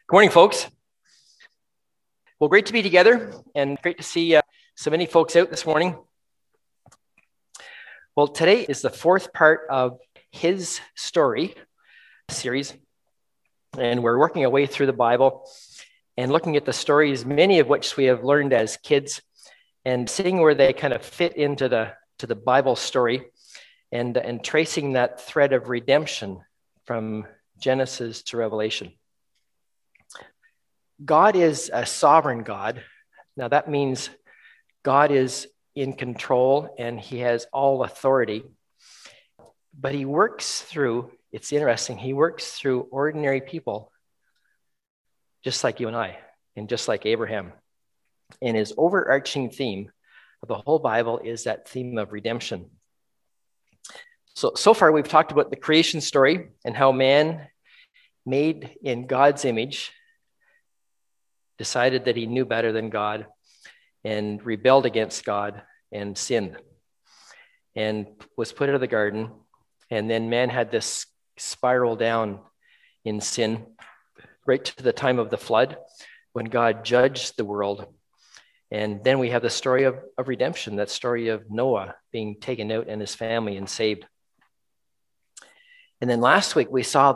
Good morning, folks. Well, great to be together and great to see so many folks out this morning. Well, today is the fourth part of His Story series, and we're working our way through the Bible and looking at the stories, many of which we have learned as kids, and seeing where they kind of fit into the Bible story and tracing that thread of redemption from Genesis to Revelation. God is a sovereign God. Now that means God is in control and he has all authority. But he works through, it's interesting, he works through ordinary people, just like you and I, and just like Abraham. And his overarching theme of the whole Bible is that theme of redemption. So far we've talked about the creation story and how man, made in God's image, decided that he knew better than God and rebelled against God and sinned and was put out of the garden. And then man had this spiral down in sin right to the time of the flood when God judged the world. And then we have the story of redemption, that story of Noah being taken out and his family and saved. And then last week we saw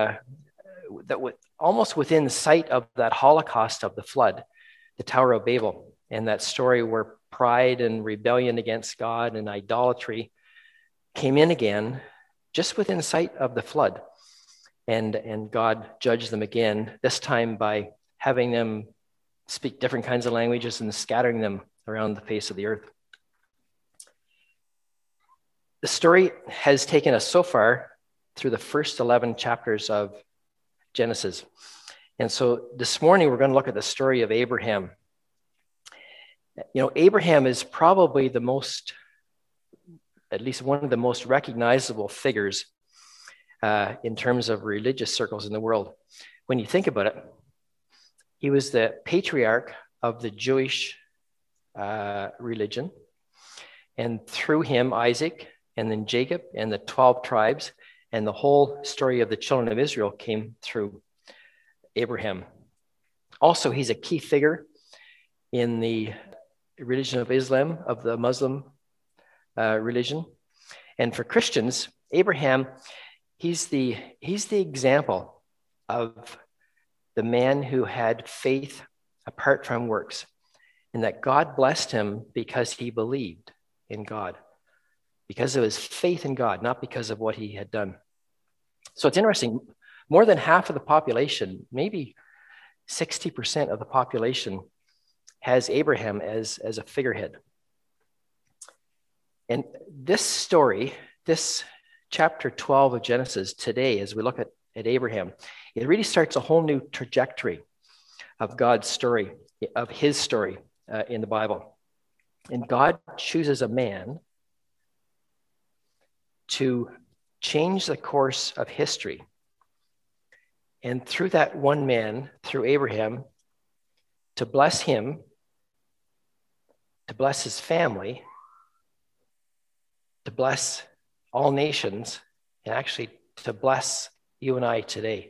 almost within sight of that Holocaust of the flood, the Tower of Babel, and that story where pride and rebellion against God and idolatry came in again, just within sight of the flood. And God judged them again, this time by having them speak different kinds of languages and scattering them around the face of the earth. The story has taken us so far through the first 11 chapters of Genesis. And so this morning, we're going to look at the story of Abraham. You know, Abraham is probably at least one of the most recognizable figures in terms of religious circles in the world. When you think about it, he was the patriarch of the Jewish religion. And through him, Isaac, and then Jacob, and the 12 tribes, and the whole story of the children of Israel came through Abraham. Also, he's a key figure in the religion of Islam, of the Muslim religion. And for Christians, Abraham, he's the example of the man who had faith apart from works, and that God blessed him because he believed in God, because of his faith in God, not because of what he had done. So it's interesting, more than half of the population, maybe 60% of the population, has Abraham as a figurehead. And this story, this chapter 12 of Genesis today, as we look at Abraham, it really starts a whole new trajectory of God's story, of his story in the Bible. And God chooses a man to change the course of history. And through that one man, through Abraham, to bless him, to bless his family, to bless all nations, and actually to bless you and I today.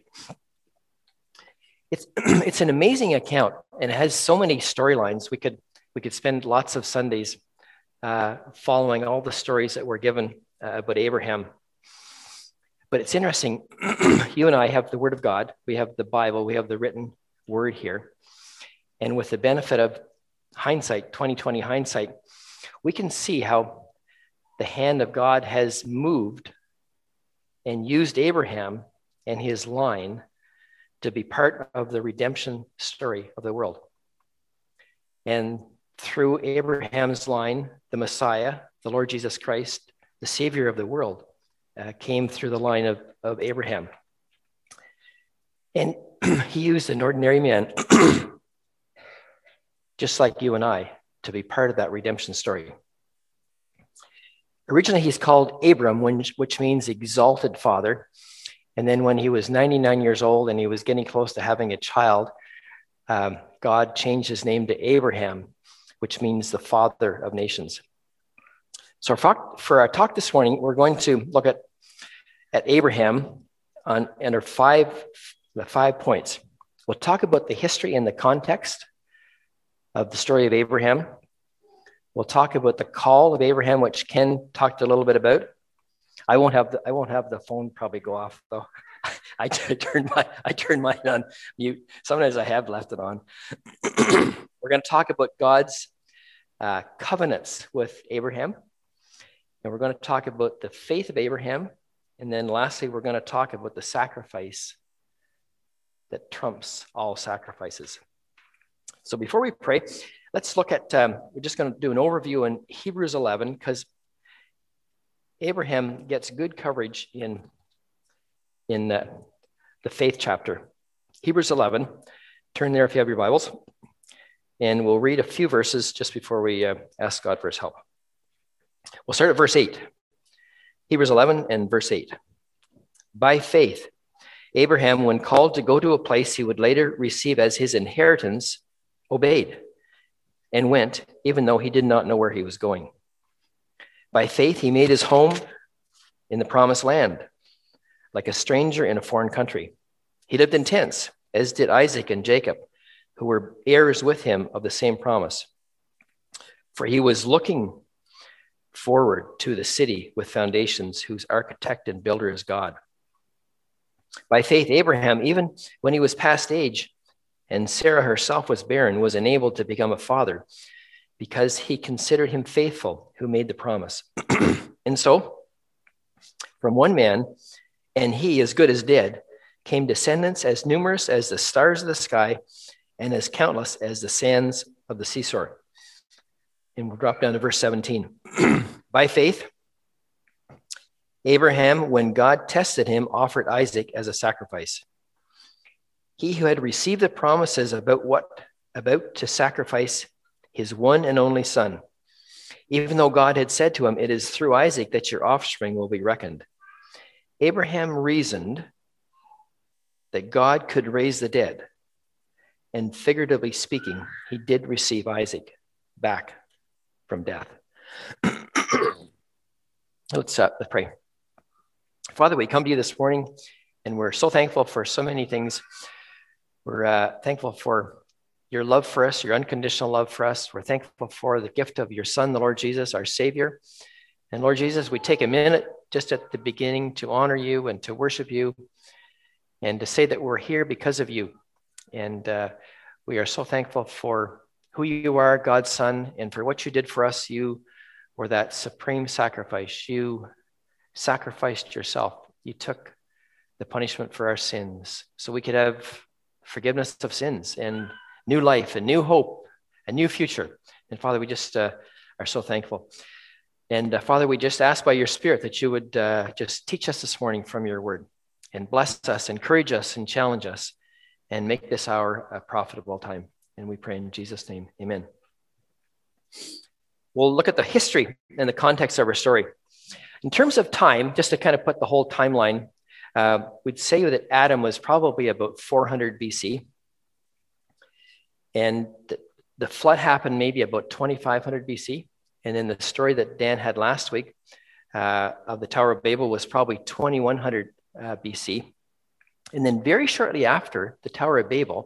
It's an amazing account, and it has so many storylines. We could spend lots of Sundays following all the stories that were given about Abraham. But it's interesting, you and I have the Word of God, we have the Bible, we have the written Word here. And with the benefit of hindsight, 2020 hindsight, we can see how the hand of God has moved and used Abraham and his line to be part of the redemption story of the world. And through Abraham's line, the Messiah, the Lord Jesus Christ, the Savior of the world, came through the line of Abraham. And he used an ordinary man, just like you and I, to be part of that redemption story. Originally, he's called Abram, which means exalted father. And then when he was 99 years old and he was getting close to having a child, God changed his name to Abraham, which means the father of nations. So for our talk this morning, we're going to look at Abraham and the 5 points. We'll talk about the history and the context of the story of Abraham. We'll talk about the call of Abraham, which Ken talked a little bit about. I won't have the phone probably go off though. I turned mine on mute. Sometimes I have left it on. We're going to talk about God's covenants with Abraham, and we're going to talk about the faith of Abraham, and then lastly, we're going to talk about the sacrifice that trumps all sacrifices. So before we pray, let's look at. We're just going to do an overview in Hebrews 11 because Abraham gets good coverage in the faith chapter. Hebrews 11, turn there if you have your Bibles, and we'll read a few verses just before we ask God for his help. We'll start at verse 8. Hebrews 11 and verse 8. By faith, Abraham, when called to go to a place he would later receive as his inheritance, obeyed and went, even though he did not know where he was going. By faith, he made his home in the promised land, like a stranger in a foreign country. He lived in tents, as did Isaac and Jacob, who were heirs with him of the same promise. For he was looking forward to the city with foundations, whose architect and builder is God. By faith, Abraham, even when he was past age, and Sarah herself was barren, was enabled to become a father, because he considered him faithful who made the promise. And so, from one man, and he as good as dead, came descendants as numerous as the stars of the sky and as countless as the sands of the seashore. And we'll drop down to verse 17. By faith, Abraham, when God tested him, offered Isaac as a sacrifice. He who had received the promises about to sacrifice his one and only son, even though God had said to him, "It is through Isaac that your offspring will be reckoned." Abraham reasoned that God could raise the dead, and figuratively speaking, he did receive Isaac back from death. Let's pray. Father, we come to you this morning, and we're so thankful for so many things. We're thankful for your love for us, your unconditional love for us. We're thankful for the gift of your Son, the Lord Jesus, our Savior. And Lord Jesus, we take a minute just at the beginning to honor you and to worship you and to say that we're here because of you. And we are so thankful for who you are, God's Son, and for what you did for us. You were that supreme sacrifice. You sacrificed yourself. You took the punishment for our sins so we could have forgiveness of sins and new life and new hope, a new future. And Father, we just are so thankful. And Father, we just ask by your Spirit that you would just teach us this morning from your word and bless us, encourage us, and challenge us, and make this hour a profitable time. And we pray in Jesus' name, amen. We'll look at the history and the context of our story. In terms of time, just to kind of put the whole timeline, we'd say that Adam was probably about 400 BC. And the flood happened maybe about 2500 BC. And then the story that Dan had last week of the Tower of Babel was probably 2100 BC. And then very shortly after the Tower of Babel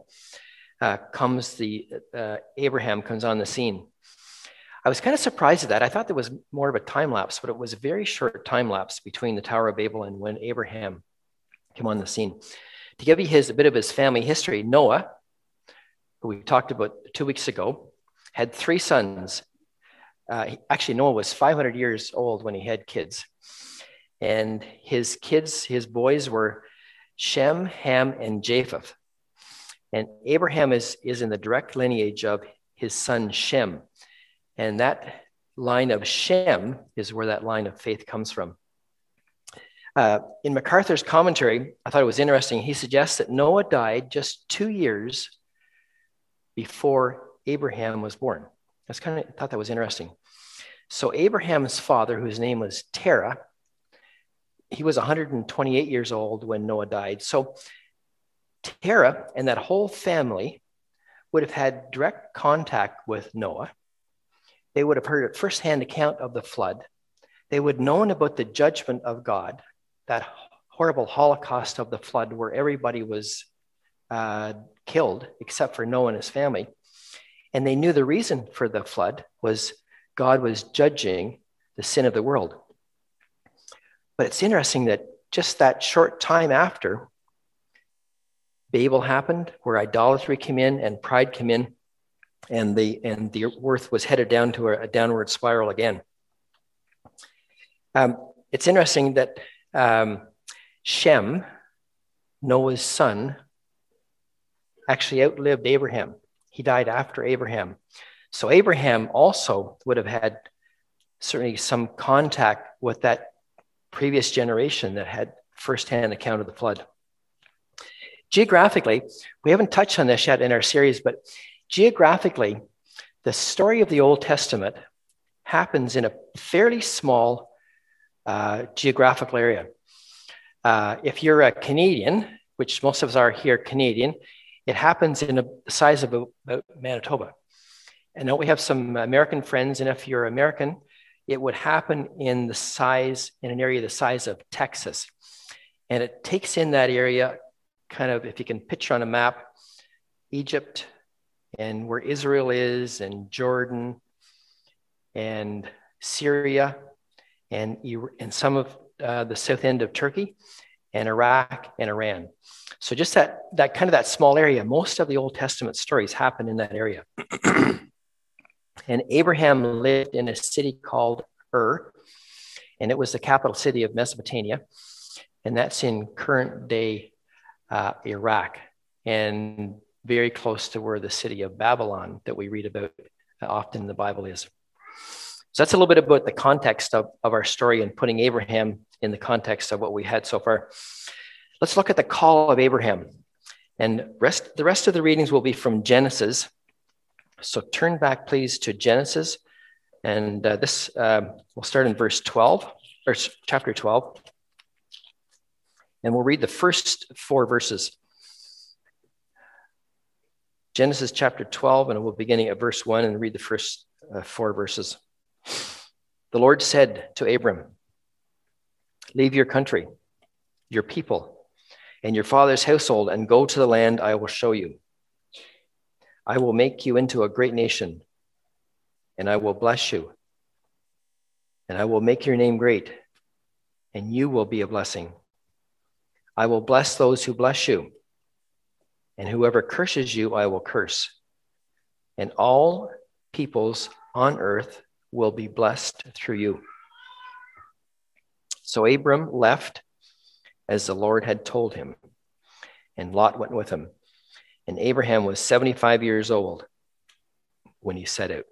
Abraham comes on the scene. I was kind of surprised at that. I thought there was more of a time lapse, but it was a very short time lapse between the Tower of Babel and when Abraham came on the scene. To give you a bit of his family history, Noah, who we talked about 2 weeks ago, had 3 sons. Actually, Noah was 500 years old when he had kids. And his boys were Shem, Ham, and Japheth. And Abraham is in the direct lineage of his son Shem. And that line of Shem is where that line of faith comes from. In MacArthur's commentary, I thought it was interesting. He suggests that Noah died just 2 years before Abraham was born. I thought that was interesting. So Abraham's father, whose name was Terah, he was 128 years old when Noah died. So Terah and that whole family would have had direct contact with Noah. They would have heard a firsthand account of the flood. They would have known about the judgment of God, that horrible holocaust of the flood where everybody was killed, except for Noah and his family. And they knew the reason for the flood was God was judging the sin of the world. But it's interesting that just that short time after, Babel happened, where idolatry came in and pride came in, and the earth was headed down to a downward spiral again. It's interesting that Shem, Noah's son, actually outlived Abraham. He died after Abraham. So Abraham also would have had certainly some contact with that previous generation that had firsthand account of the flood. Geographically, we haven't touched on this yet in our series, but geographically, the story of the Old Testament happens in a fairly small geographical area. If you're a Canadian, which most of us are here Canadian, it happens in the size of about Manitoba. And now we have some American friends, and if you're American, it would happen in an area the size of Texas. And it takes in that area, kind of, if you can picture on a map, Egypt and where Israel is, and Jordan and Syria and some of the south end of Turkey and Iraq and Iran. So just that small area, most of the Old Testament stories happen in that area. And Abraham lived in a city called Ur, and it was the capital city of Mesopotamia. And that's in current day Iraq, and very close to where the city of Babylon that we read about often in the Bible is. So that's a little bit about the context of our story and putting Abraham in the context of what we had so far. Let's look at the call of Abraham. And the rest of the readings will be from Genesis. So turn back, please, to Genesis. And we'll start in verse 12, or chapter 12. And we'll read the first 4 verses. Genesis chapter 12, and we'll be beginning at verse 1 and read the first 4 verses. The Lord said to Abram, "Leave your country, your people, and your father's household, and go to the land I will show you. I will make you into a great nation, and I will bless you. And I will make your name great, and you will be a blessing. I will bless those who bless you, and whoever curses you, I will curse. And all peoples on earth will be blessed through you." So Abram left as the Lord had told him, and Lot went with him. And Abraham was 75 years old when he set out.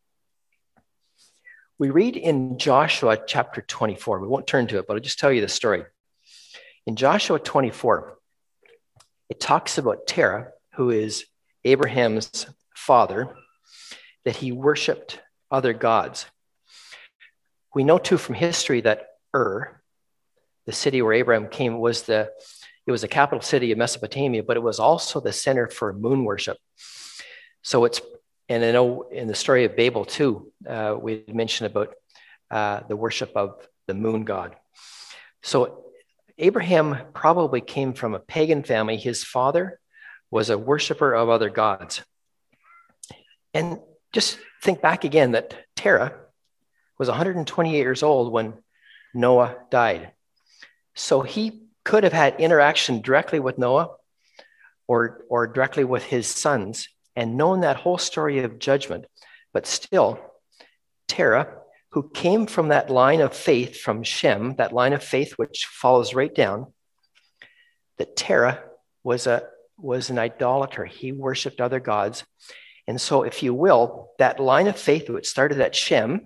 We read in Joshua chapter 24. We won't turn to it, but I'll just tell you the story. In Joshua 24, it talks about Terah, who is Abraham's father, that he worshiped other gods. We know too from history that Ur, the city where Abraham came, it was the capital city of Mesopotamia, but it was also the center for moon worship. So and I know in the story of Babel too, we mentioned about the worship of the moon god. So Abraham probably came from a pagan family. His father was a worshiper of other gods. And just think back again that Terah was 128 years old when Noah died. So he could have had interaction directly with Noah or directly with his sons and known that whole story of judgment. But still, Terah, who came from that line of faith from Shem, that line of faith which follows right down, that Terah was an idolater. He worshipped other gods. And so, if you will, that line of faith which started at Shem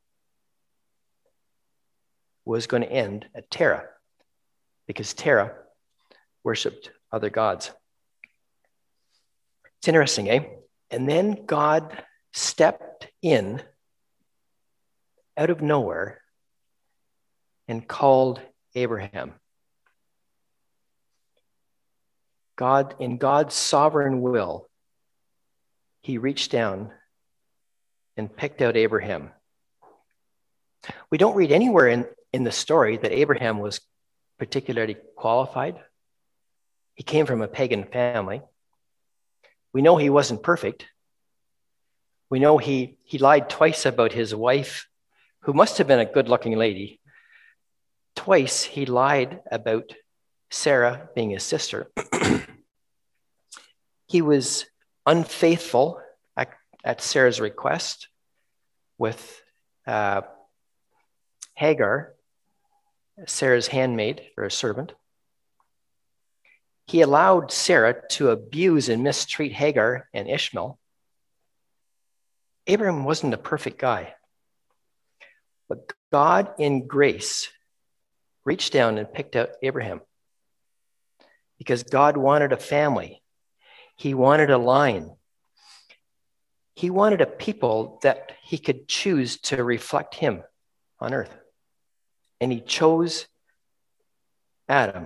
was going to end at Terah, because Terah worshipped other gods. It's interesting, eh? And then God stepped in out of nowhere and called Abraham. God, in God's sovereign will, he reached down and picked out Abraham. We don't read anywhere in the story that Abraham was particularly qualified. He came from a pagan family. We know he wasn't perfect. We know he lied twice about his wife, who must have been a good-looking lady. Twice he lied about Sarah being his sister. He was unfaithful at Sarah's request with Hagar, Sarah's handmaid or a servant. He allowed Sarah to abuse and mistreat Hagar and Ishmael. Abraham wasn't a perfect guy, but God in grace reached down and picked out Abraham because God wanted a family. He wanted a line. He wanted a people that he could choose to reflect him on earth. And he chose Adam.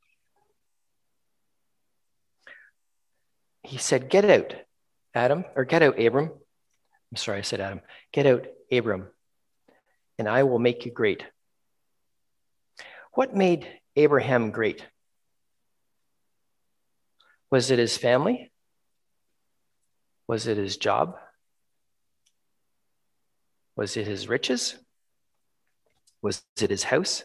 He said, get out, Adam, or get out, Abram. I'm sorry, I said Adam. Get out, Abram, and I will make you great. What made Abraham great? Was it his family? Was it his job? Was it his riches? Was it his house?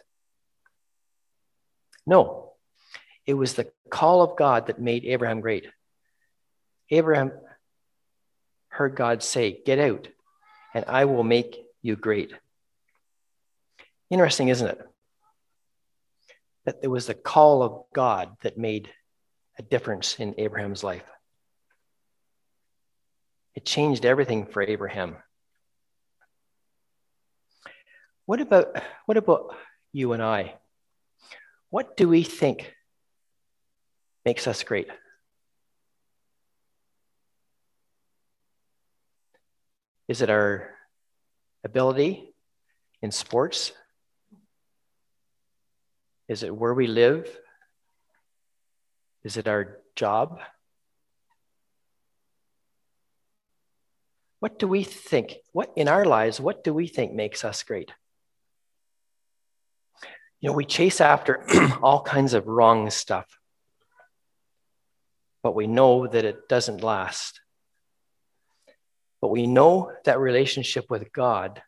No, it was the call of God that made Abraham great. Abraham heard God say, get out, and I will make you great. Interesting, isn't it? That it was the call of God that made a difference in Abraham's life. It changed everything for Abraham. What about you and I? What do we think makes us great? Is it our ability in sports? Is it where we live? Is it our job? What do we think? What in our lives, what do we think makes us great? You know, we chase after all kinds of wrong stuff, but we know that it doesn't last. But we know that relationship with God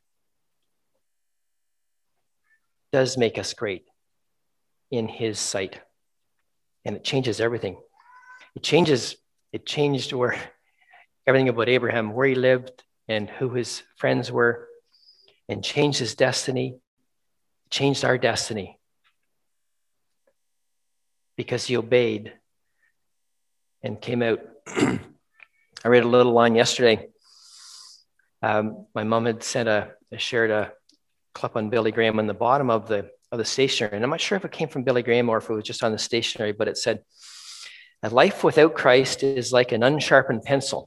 does make us great in his sight. And it changes everything. It changed where everything about Abraham, where he lived and who his friends were, and changed his destiny, changed our destiny. Because he obeyed and came out. I read a little line yesterday. My mom had shared a clip on Billy Graham on the bottom of the stationery. And I'm not sure if it came from Billy Graham or if it was just on the stationery, but it said, a life without Christ is like an unsharpened pencil.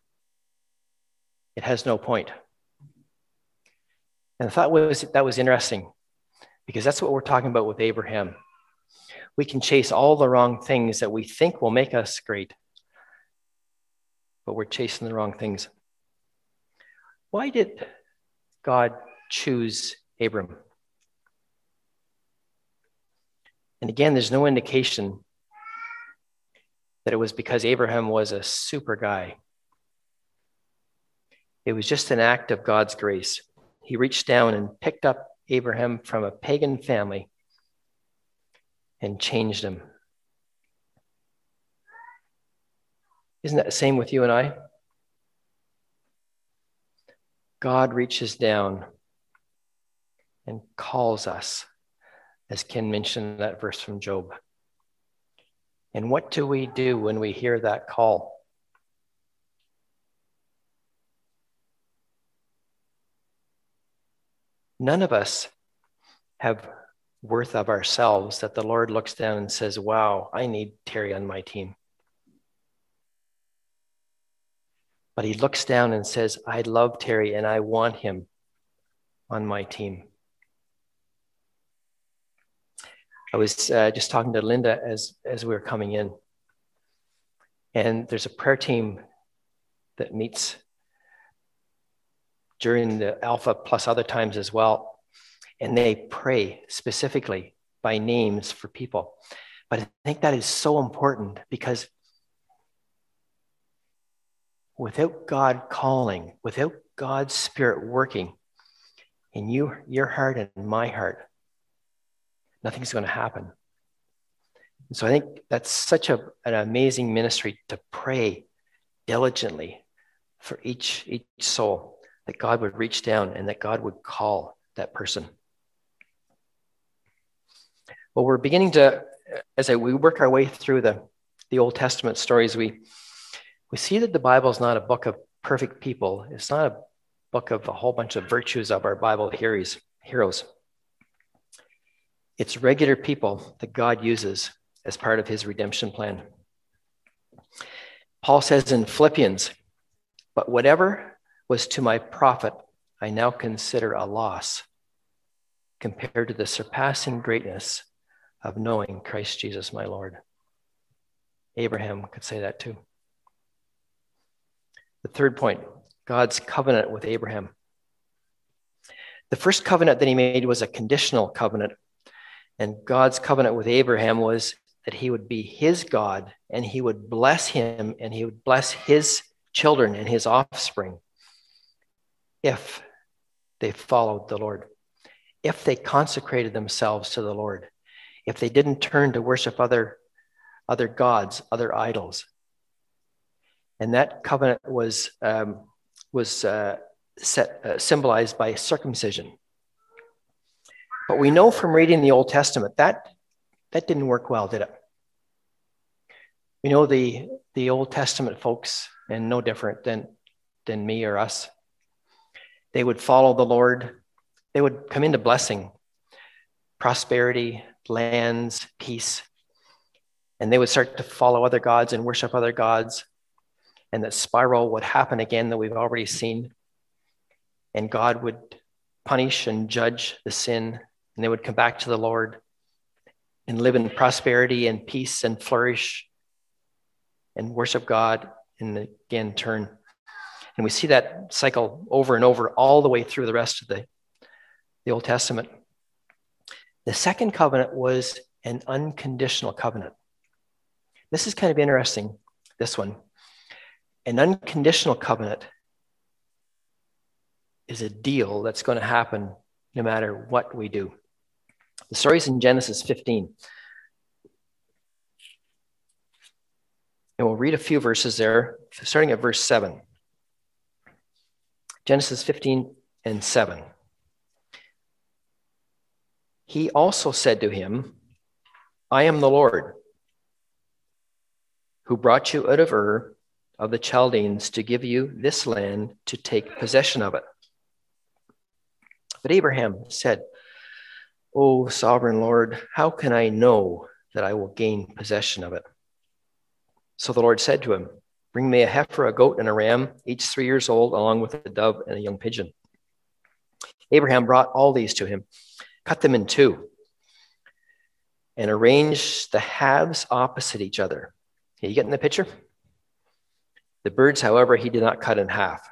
It has no point. And I thought that was interesting because that's what we're talking about with Abraham. We can chase all the wrong things that we think will make us great, but we're chasing the wrong things. Why did God choose Abram? And again, there's no indication that it was because Abraham was a super guy. It was just an act of God's grace. He reached down and picked up Abraham from a pagan family and changed him. Isn't that the same with you and I? God reaches down and calls us, as Ken mentioned in that verse from Job. And what do we do when we hear that call? None of us have worth of ourselves that the Lord looks down and says, wow, I need Terry on my team. But he looks down and says, I love Terry and I want him on my team. I was just talking to Linda as we were coming in. And there's a prayer team that meets during the Alpha plus other times as well. And they pray specifically by names for people. But I think that is so important because without God calling, without God's Spirit working in your heart and my heart, nothing's going to happen. And so I think that's such an amazing ministry to pray diligently for each soul, that God would reach down and that God would call that person. Well, we're beginning to, we work our way through the Old Testament stories, we see that the Bible is not a book of perfect people. It's not a book of a whole bunch of virtues of our Bible heroes. It's regular people that God uses as part of his redemption plan. Paul says in Philippians, "But whatever was to my profit, I now consider a loss compared to the surpassing greatness of knowing Christ Jesus my Lord." Abraham could say that too. The third point, God's covenant with Abraham. The first covenant that he made was a conditional covenant. And God's covenant with Abraham was that he would be his God and he would bless him and he would bless his children and his offspring if they followed the Lord, if they consecrated themselves to the Lord, if they didn't turn to worship other gods, other idols. And that covenant was symbolized by circumcision. But we know from reading the Old Testament that didn't work well, did it? We know the Old Testament folks, and no different than me or us. They would follow the Lord. They would come into blessing, prosperity, lands, peace. And they would start to follow other gods and worship other gods. And that spiral would happen again that we've already seen. And God would punish and judge the sin. And they would come back to the Lord and live in prosperity and peace and flourish and worship God and again turn. And we see that cycle over and over all the way through the rest of the Old Testament. The second covenant was an unconditional covenant. This is kind of interesting, this one. An unconditional covenant is a deal that's going to happen no matter what we do. The story's in Genesis 15. And we'll read a few verses there, starting at verse 7. Genesis 15 and 7. He also said to him, "I am the Lord, who brought you out of Ur of the Chaldeans to give you this land to take possession of it." But Abraham said, "O sovereign Lord, how can I know that I will gain possession of it?" So the Lord said to him, "Bring me a heifer, a goat, and a ram, each 3 years old, along with a dove and a young pigeon." Abraham brought all these to him, cut them in two, and arranged the halves opposite each other. Are you getting the picture? The birds, however, he did not cut in half.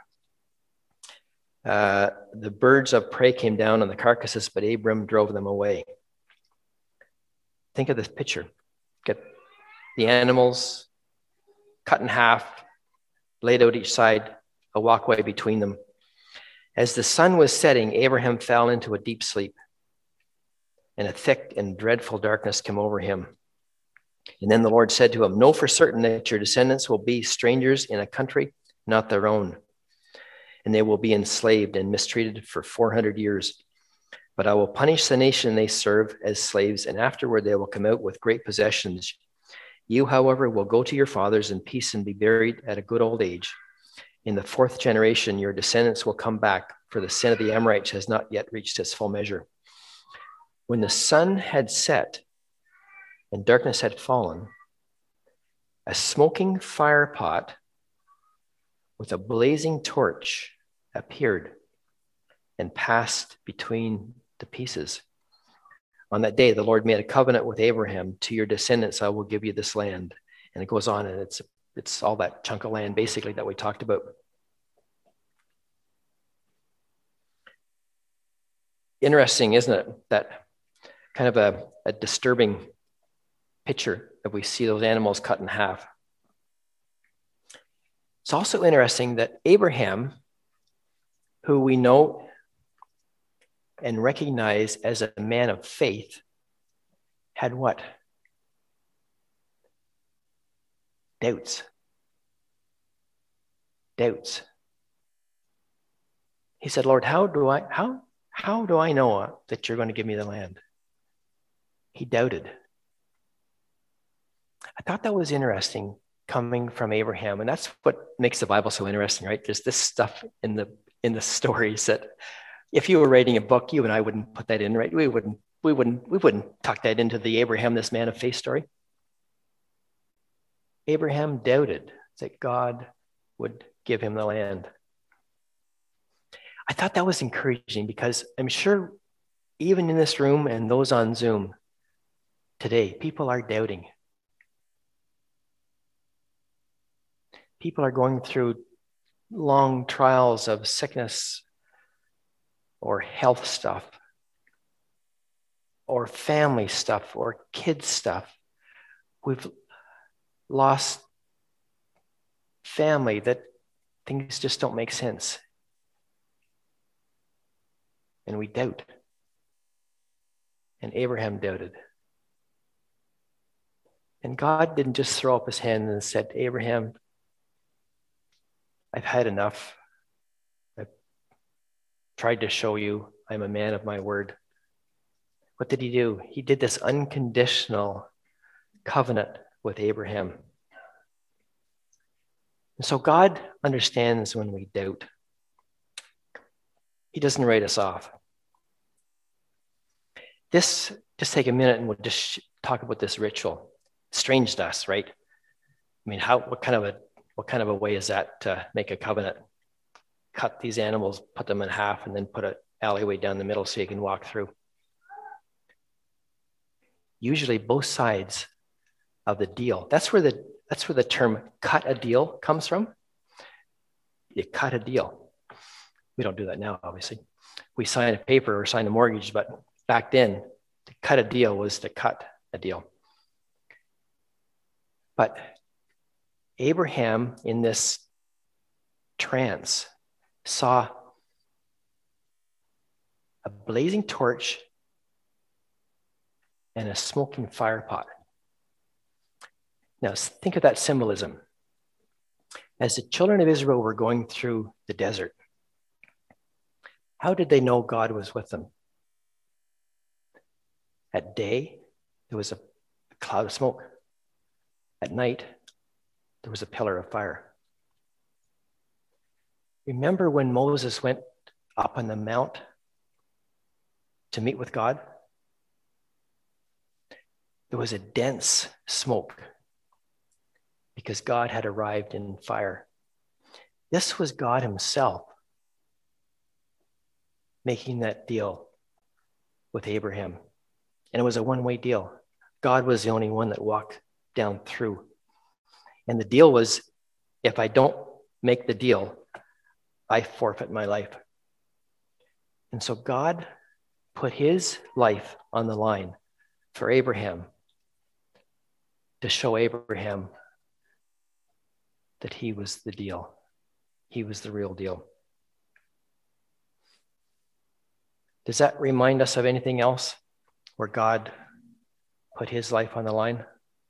The birds of prey came down on the carcasses, but Abram drove them away. Think of this picture. Get the animals cut in half, laid out each side, a walkway between them. As the sun was setting, Abraham fell into a deep sleep, and a thick and dreadful darkness came over him. And then the Lord said to him, "Know for certain that your descendants will be strangers in a country not their own, and they will be enslaved and mistreated for 400 years. But I will punish the nation they serve as slaves, and afterward they will come out with great possessions. You, however, will go to your fathers in peace and be buried at a good old age. In the 4th generation, your descendants will come back, for the sin of the Amorites has not yet reached its full measure." When the sun had set and darkness had fallen, a smoking fire pot with a blazing torch appeared and passed between the pieces. On that day, the Lord made a covenant with Abraham. "To your descendants, I will give you this land." And it goes on, and it's all that chunk of land, basically, that we talked about. Interesting, isn't it? That kind of a disturbing picture if we see those animals cut in half. It's also interesting that Abraham, who we know and recognize as a man of faith, had what? Doubts. Doubts. He said, Lord, how do I know that you're going to give me the land? He doubted. I thought that was interesting coming from Abraham, and that's what makes the Bible so interesting, right? There's this stuff in the stories that if you were writing a book, you and I wouldn't put that in, right? We wouldn't tuck that into the Abraham, this man of faith story. Abraham doubted that God would give him the land. I thought that was encouraging because I'm sure even in this room and those on Zoom today, people are doubting. People are going through long trials of sickness or health stuff or family stuff or kids stuff. We've lost family, that things just don't make sense. And we doubt. And Abraham doubted. And God didn't just throw up his hand and said, Abraham, I've had enough. I've tried to show you I'm a man of my word. What did he do? He did this unconditional covenant with Abraham. And so God understands when we doubt. He doesn't write us off. Just take a minute and we'll just talk about this ritual. Strange to us, right? I mean, what kind of a way is that to make a covenant? Cut these animals, put them in half, and then put an alleyway down the middle so you can walk through. Usually both sides of the deal. That's where the term cut a deal comes from. You cut a deal. We don't do that now, obviously. We sign a paper or sign a mortgage, but back then, to cut a deal was to cut a deal. But Abraham, in this trance, saw a blazing torch and a smoking fire pot. Now, think of that symbolism. As the children of Israel were going through the desert, how did they know God was with them? At day, there was a cloud of smoke. At night, there was a pillar of fire. Remember when Moses went up on the mount to meet with God? There was a dense smoke because God had arrived in fire. This was God himself making that deal with Abraham. And it was a one-way deal. God was the only one that walked down through. And the deal was, if I don't make the deal, I forfeit my life. And so God put his life on the line for Abraham to show Abraham that he was the deal. He was the real deal. Does that remind us of anything else where God put his life on the line?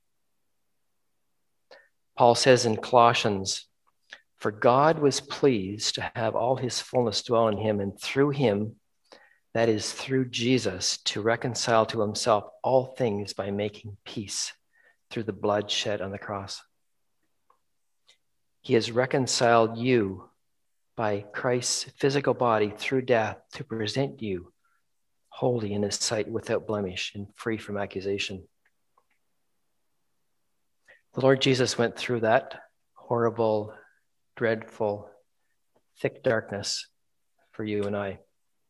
Paul says in Colossians, for God was pleased to have all his fullness dwell in him, and through him, that is through Jesus, to reconcile to himself all things by making peace through the blood shed on the cross. He has reconciled you by Christ's physical body through death to present you holy in his sight, without blemish and free from accusation. The Lord Jesus went through that horrible, dreadful, thick darkness for you and I.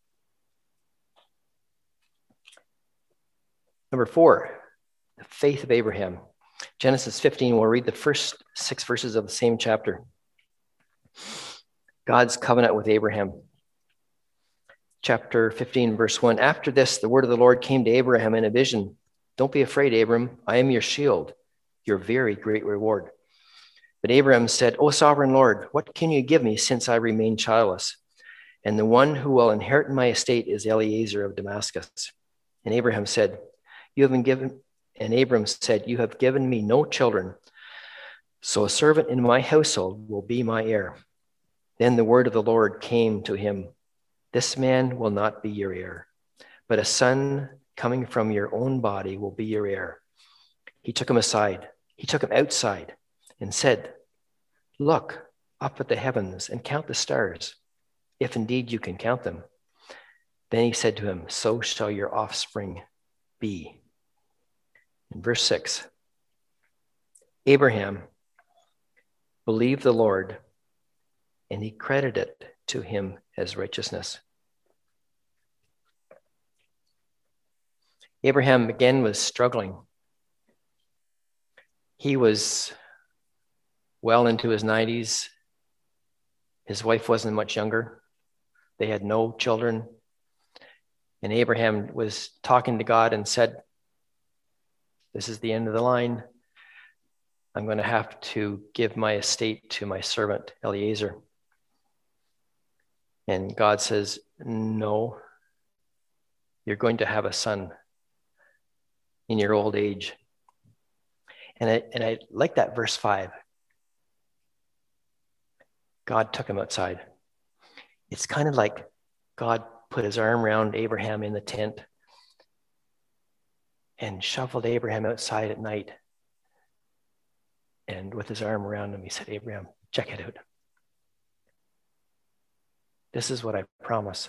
Number 4, the faith of Abraham. Genesis 15, we'll read the first 6 verses of the same chapter. God's covenant with Abraham. Chapter 15, verse 1. After this, the word of the Lord came to Abraham in a vision Don't be afraid, Abram. I am your shield, your very great reward. But Abraham said, O sovereign Lord, what can you give me since I remain childless? And the one who will inherit my estate is Eliezer of Damascus. And Abraham said, You have given me no children, so a servant in my household will be my heir. Then the word of the Lord came to him, This man will not be your heir, but a son coming from your own body will be your heir. He took him outside and said, Look up at the heavens and count the stars, if indeed you can count them. Then he said to him, So shall your offspring be. In verse 6, Abraham believed the Lord, and he credited it to him as righteousness. Abraham again was struggling. He was well into his 90s. His wife wasn't much younger. They had no children. And Abraham was talking to God and said, This is the end of the line. I'm going to have to give my estate to my servant Eliezer. And God says, No, you're going to have a son in your old age. And I like that verse 5. God took him outside. It's kind of like God put his arm around Abraham in the tent and shuffled Abraham outside at night. And with his arm around him, he said, Abraham, check it out. This is what I promise.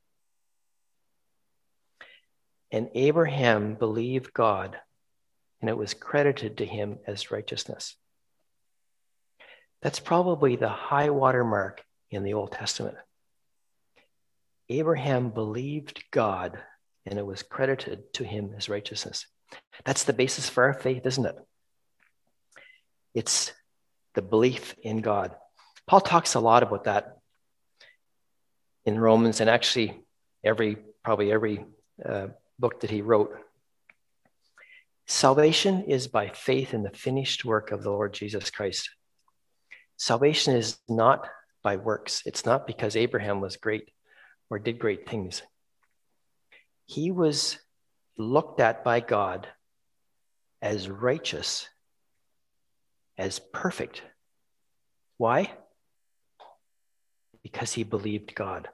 And Abraham believed God, and it was credited to him as righteousness. That's probably the high water mark in the Old Testament. Abraham believed God, and it was credited to him as righteousness. That's the basis for our faith, isn't it? It's the belief in God. Paul talks a lot about that in Romans, and actually probably every book that he wrote. Salvation is by faith in the finished work of the Lord Jesus Christ. Salvation is not by works. It's not because Abraham was great or did great things. He was looked at by God as righteous, as perfect. Why? Because he believed God.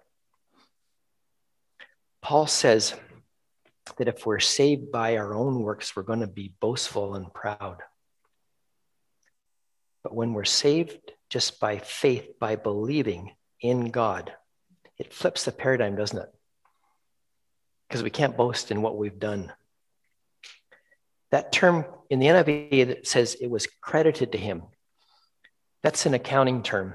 Paul says that if we're saved by our own works, we're going to be boastful and proud. But when we're saved just by faith, by believing in God, it flips the paradigm, doesn't it? Because we can't boast in what we've done. That term in the NIV that says it was credited to him, that's an accounting term.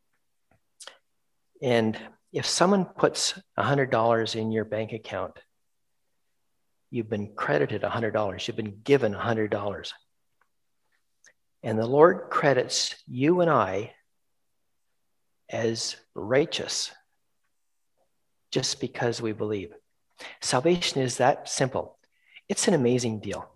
And if someone puts $100 in your bank account, you've been credited $100. You've been given $100. And the Lord credits you and I as righteous just because we believe. Salvation is that simple. It's an amazing deal.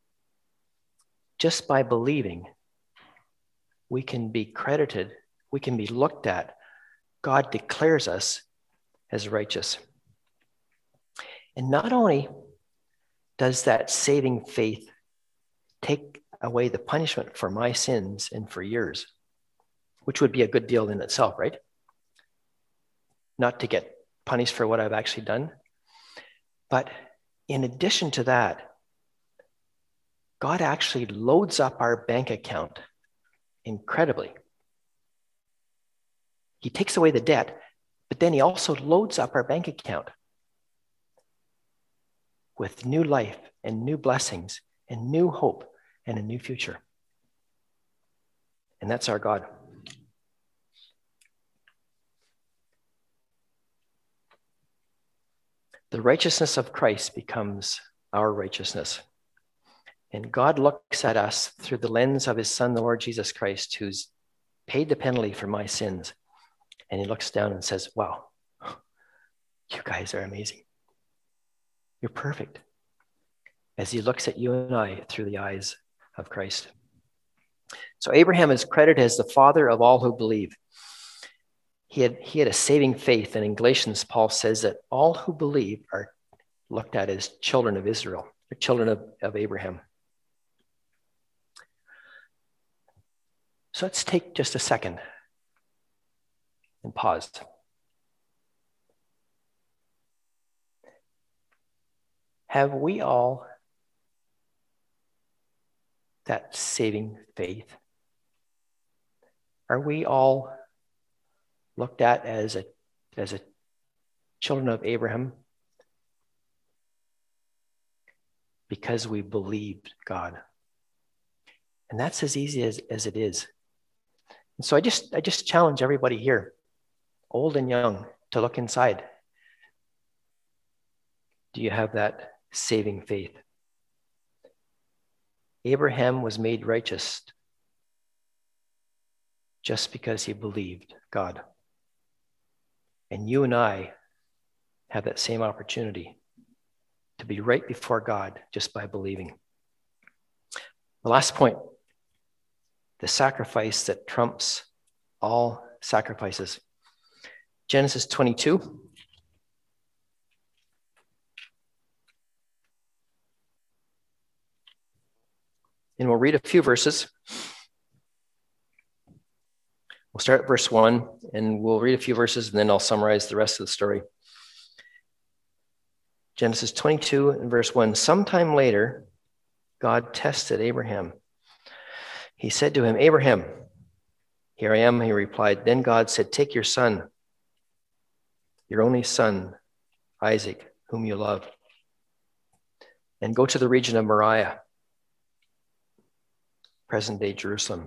Just by believing, we can be credited, we can be looked at. God declares us as righteous. And not only does that saving faith take away the punishment for my sins and for yours, which would be a good deal in itself, right? Not to get punished for what I've actually done. But in addition to that, God actually loads up our bank account incredibly. He takes away the debt, but then he also loads up our bank account with new life and new blessings and new hope and a new future. And that's our God. The righteousness of Christ becomes our righteousness. And God looks at us through the lens of his Son, the Lord Jesus Christ, who's paid the penalty for my sins. And he looks down and says, wow, you guys are amazing. You're perfect. as he looks at you and I through the eyes of Christ. So Abraham is credited as the father of all who believe. He had a saving faith, and in Galatians, Paul says that all who believe are looked at as children of Israel, or children of Abraham. So let's take just a second and pause. Have we all that saving faith? Are we all looked at as a children of Abraham because we believed God? And that's as easy as it is. And so I just challenge everybody here, old and young, to look inside. Do you have that saving faith? Abraham was made righteous just because he believed God. And you and I have that same opportunity to be right before God just by believing. The last point, the sacrifice that trumps all sacrifices. Genesis 22. And we'll read a few verses. We'll start at verse 1, and we'll read a few verses, and then I'll summarize the rest of the story. Genesis 22 and verse 1. Sometime later, God tested Abraham. He said to him, Abraham, here I am, he replied. Then God said, take your son, your only son, Isaac, whom you love, and go to the region of Moriah, present-day Jerusalem.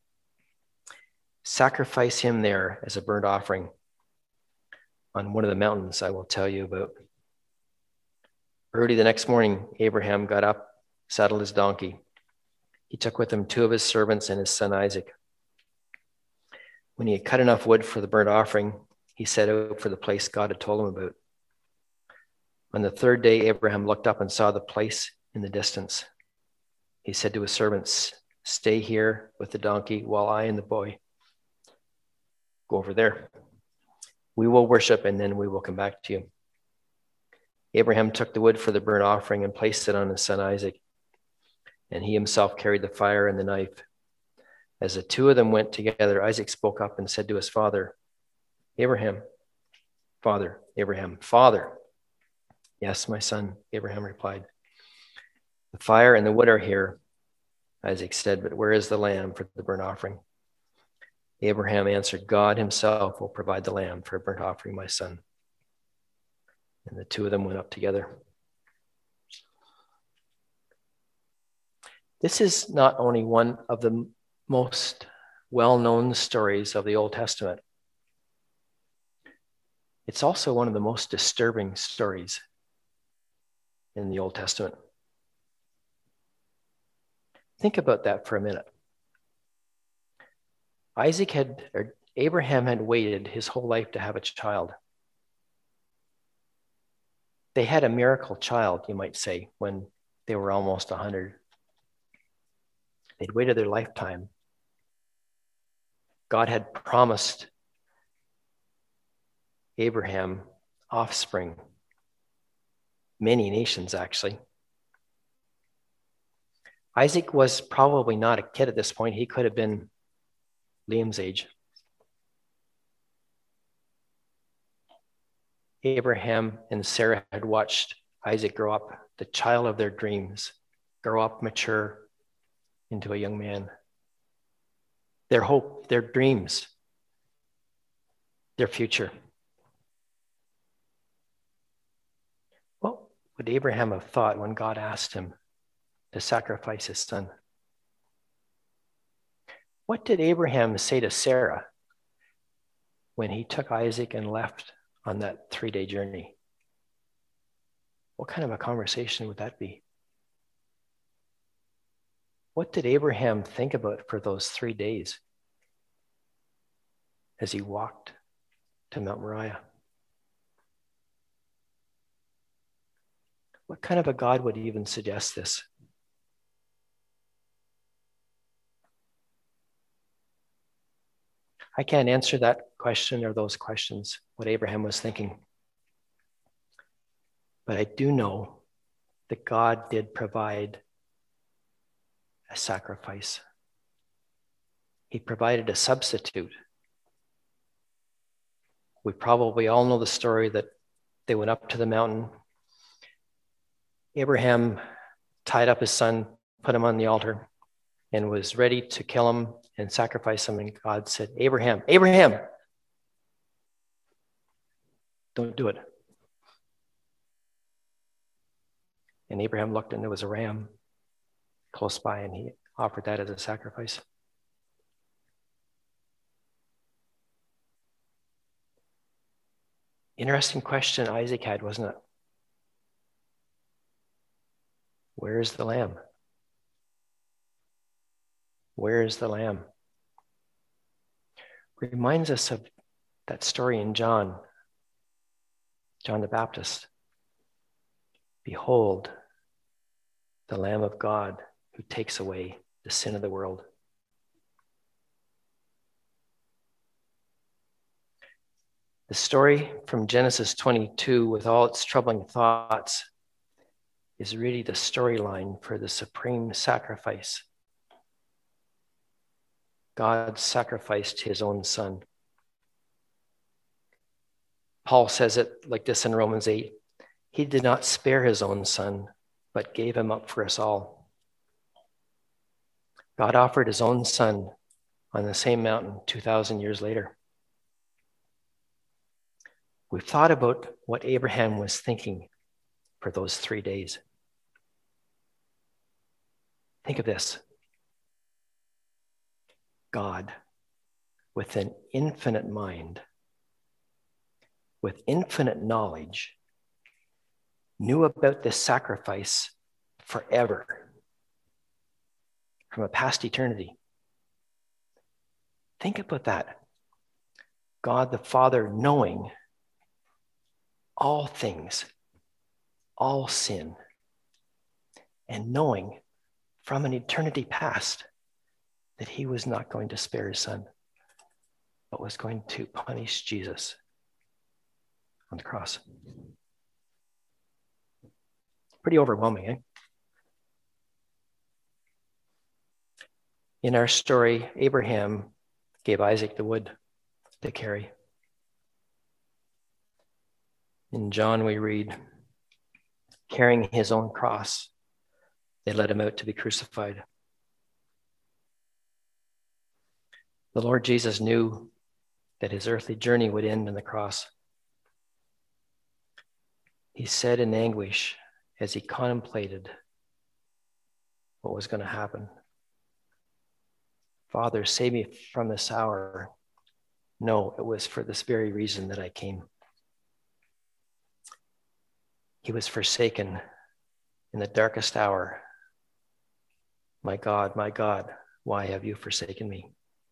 Sacrifice him there as a burnt offering on one of the mountains I will tell you about. Early the next morning, Abraham got up, saddled his donkey. He took with him 2 of his servants and his son Isaac. When he had cut enough wood for the burnt offering, he set out for the place God had told him about. On the 3rd day, Abraham looked up and saw the place in the distance. He said to his servants, stay here with the donkey while I and the boy go over there. We will worship and then we will come back to you. Abraham took the wood for the burnt offering and placed it on his son Isaac, and he himself carried the fire and the knife. As the 2 of them went together, Isaac spoke up and said to his father, Abraham, father, Abraham, father. Yes, my son, Abraham replied. The fire and the wood are here, Isaac said, but where is the lamb for the burnt offering? Abraham answered, God himself will provide the lamb for a burnt offering, my son. And the 2 of them went up together. This is not only one of the most well-known stories of the Old Testament. It's also one of the most disturbing stories in the Old Testament. Think about that for a minute. Abraham had waited his whole life to have a child. They had a miracle child, you might say, when they were almost 100. They'd waited their lifetime. God had promised Abraham offspring, many nations actually. Isaac was probably not a kid at this point. He could have been Liam's age. Abraham and Sarah had watched Isaac grow up, the child of their dreams, grow up, mature into a young man. Their hope, their dreams, their future. What would Abraham have thought when God asked him to sacrifice his son? What did Abraham say to Sarah when he took Isaac and left on that 3-day journey? What kind of a conversation would that be? What did Abraham think about for those 3 days as he walked to Mount Moriah? What kind of a God would even suggest this? I can't answer that question or those questions, what Abraham was thinking. But I do know that God did provide a sacrifice. He provided a substitute. We probably all know the story that they went up to the mountain. Abraham tied up his son, put him on the altar, and was ready to kill him and sacrifice him. And God said, Abraham, Abraham, don't do it. And Abraham looked, and there was a ram close by, and he offered that as a sacrifice. Interesting question Isaac had, wasn't it? Where is the lamb? Where is the lamb? Reminds us of that story in John the Baptist. Behold, the Lamb of God who takes away the sin of the world. The story from Genesis 22, with all its troubling thoughts, is really the storyline for the supreme sacrifice. God sacrificed his own son. Paul says it like this in Romans 8. He did not spare his own son, but gave him up for us all. God offered his own son on the same mountain 2,000 years later. We've thought about what Abraham was thinking for those 3 days. Think of this. God, with an infinite mind, with infinite knowledge, knew about this sacrifice forever, from a past eternity. Think about that. God the Father knowing all things, all sin, and knowing from an eternity past that he was not going to spare his son, but was going to punish Jesus on the cross. Pretty overwhelming, eh? In our story, Abraham gave Isaac the wood to carry. In John, we read, carrying his own cross, they led him out to be crucified. The Lord Jesus knew that his earthly journey would end on the cross. He said in anguish as he contemplated what was going to happen, Father, save me from this hour. No, it was for this very reason that I came. He was forsaken in the darkest hour. My God, why have you forsaken me?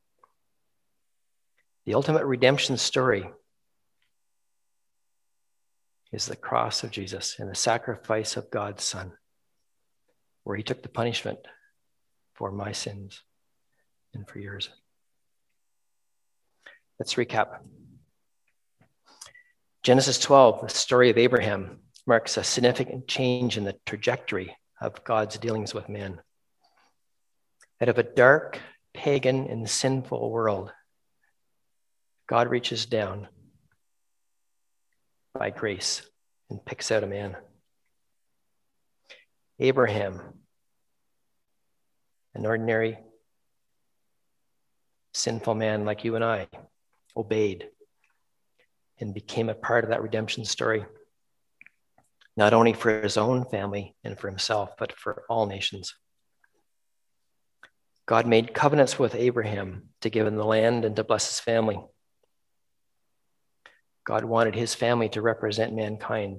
The ultimate redemption story is the cross of Jesus and the sacrifice of God's Son, where he took the punishment for my sins and for yours. Let's recap. Genesis 12, the story of Abraham, marks a significant change in the trajectory of God's dealings with man. Out of a dark, pagan, and sinful world, God reaches down by grace and picks out a man. Abraham, an ordinary, sinful man like you and I, obeyed and became a part of that redemption story, not only for his own family and for himself, but for all nations. God made covenants with Abraham to give him the land and to bless his family. God wanted his family to represent mankind.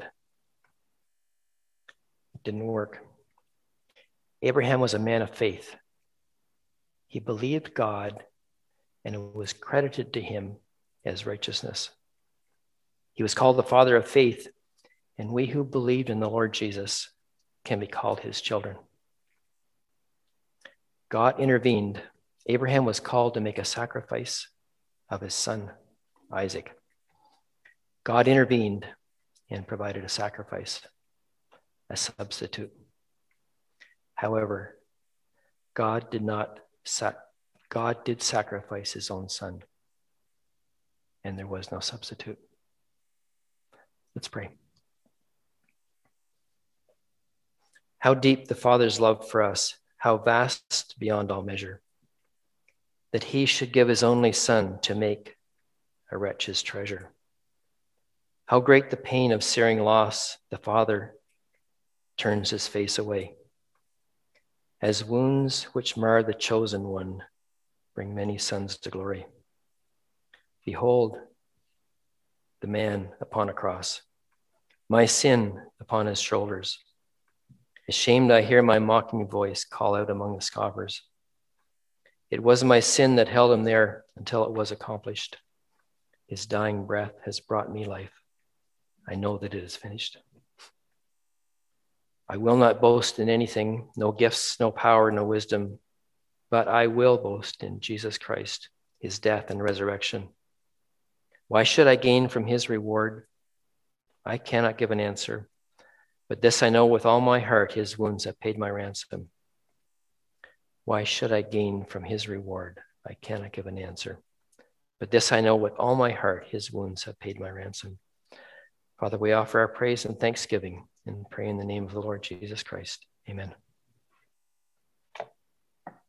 It didn't work. Abraham was a man of faith. He believed God, and it was credited to him as righteousness. He was called the father of faith and we who believed in the Lord Jesus can be called his children. God intervened. Abraham was called to make a sacrifice of his son, Isaac. God intervened and provided a sacrifice, a substitute. However, God did sacrifice his own son, and there was no substitute. Let's pray. How deep the Father's love for us, how vast beyond all measure, that he should give his only son to make a wretch his treasure. How great the pain of searing loss, the Father turns his face away. As wounds which mar the chosen one bring many sons to glory. Behold the man upon a cross, my sin upon his shoulders. Ashamed, I hear my mocking voice call out among the scoffers. It was my sin that held him there until it was accomplished. His dying breath has brought me life. I know that it is finished. I will not boast in anything, no gifts, no power, no wisdom, but I will boast in Jesus Christ, his death and resurrection. Why should I gain from his reward? I cannot give an answer, but this I know with all my heart, his wounds have paid my ransom. Why should I gain from his reward? I cannot give an answer, but this I know with all my heart, his wounds have paid my ransom. Father, we offer our praise and thanksgiving and pray in the name of the Lord Jesus Christ. Amen.